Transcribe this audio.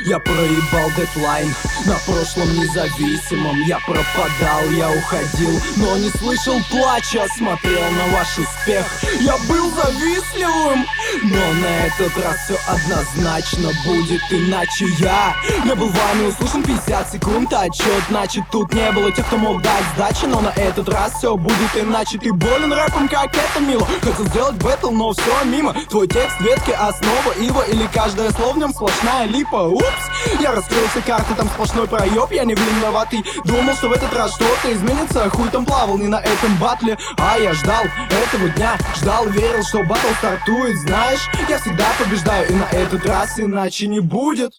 Я проебал дедлайн на прошлом независимом. Я пропадал, я уходил, но не слышал плача. Смотрел на ваш успех, я был завистливым. Но на этот раз все однозначно будет иначе. Я не был вами услышан 50 секунд отчет. Значит, тут не было тех, кто мог дать сдачи. Но на этот раз все будет иначе. Ты болен рэпом, как это мило. Хотел сделать бэтл, но все мимо. Твой текст ветки, основа ива. Или каждое слово в нем сплошная липа. Упс, я раскрыл все карты, там сплошной проеб. Я не виноватый, думал, что в этот раз что-то изменится. Хуй там плавал не на этом батле. А я ждал этого дня, ждал, верил, что батл стартует. Знаешь, я всегда побеждаю, и на этот раз иначе не будет.